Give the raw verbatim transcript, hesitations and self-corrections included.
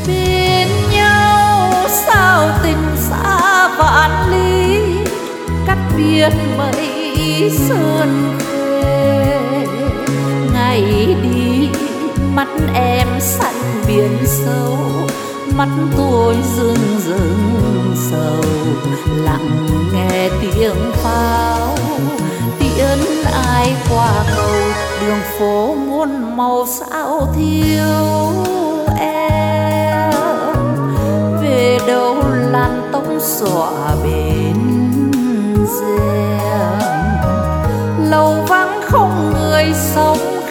bên nhau sao tình xa vạn ly, cắt biệt mấy sơn khê. Ngày đi mắt em xanh biển sâu, mắt tôi rưng rưng sầu, lặng nghe tiếng pháo tiễn ai qua cầu. Đường phố muôn màu sao thiếu em, về đâu làn tóc xõa bên rèm. Lầu vắng không người sống,